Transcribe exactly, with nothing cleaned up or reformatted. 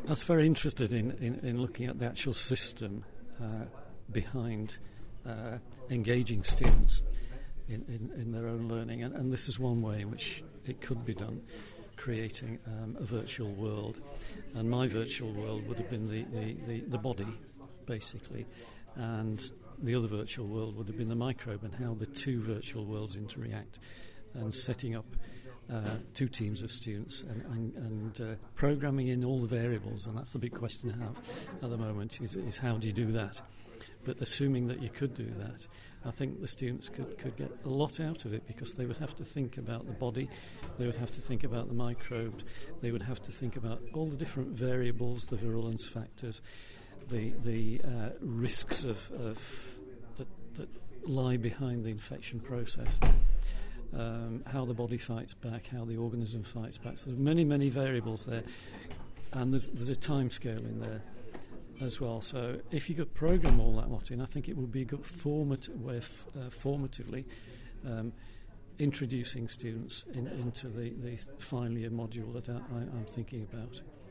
I was very interested in, in, in looking at the actual system uh, behind uh, engaging students in, in, in their own learning, and, and this is one way in which it could be done, creating um, a virtual world. And my virtual world would have been the, the, the, the body, basically, and the other virtual world would have been the microbe, and how the two virtual worlds interact, and setting up uh, two teams of students and, and, and uh, programming in all the variables. And that's the big question I have at the moment, is, is how do you do that? But assuming that you could do that, I think the students could, could get a lot out of it, because they would have to think about the body, they would have to think about the microbes, they would have to think about all the different variables, the virulence factors, the the uh, risks of, of that, that lie behind the infection process, um, how the body fights back, how the organism fights back. So there's many, many variables there, and there's, there's a time scale in there as well. So if you could program all that lot in, I think it would be a good format way of uh, formatively um, introducing students in, into the, the final year module that I, I, I'm thinking about.